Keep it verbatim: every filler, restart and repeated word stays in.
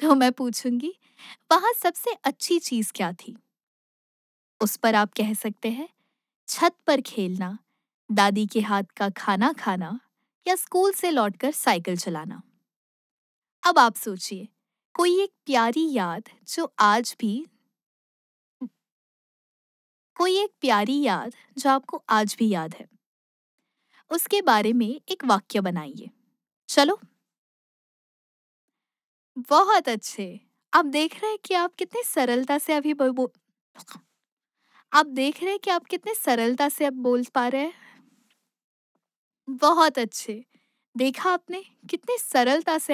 तो मैं पूछूंगी, वहां सबसे अच्छी चीज क्या थी? उस पर आप कह सकते हैं, छत पर खेलना, दादी के हाथ का खाना खाना, या स्कूल से लौटकर साइकिल चलाना। अब आप सोचिए, कोई एक प्यारी याद जो आज भी कोई एक प्यारी याद जो आपको आज भी याद है, उसके बारे में एक वाक्य बनाइए। चलो। बहुत अच्छे। आप देख रहे हैं कि आप कितनी सरलता से अभी बो, बो, आप देख रहे हैं कि आप कितने सरलता से अब बोल पा रहे हैं। बहुत अच्छे। देखा आपने कितनी सरलता से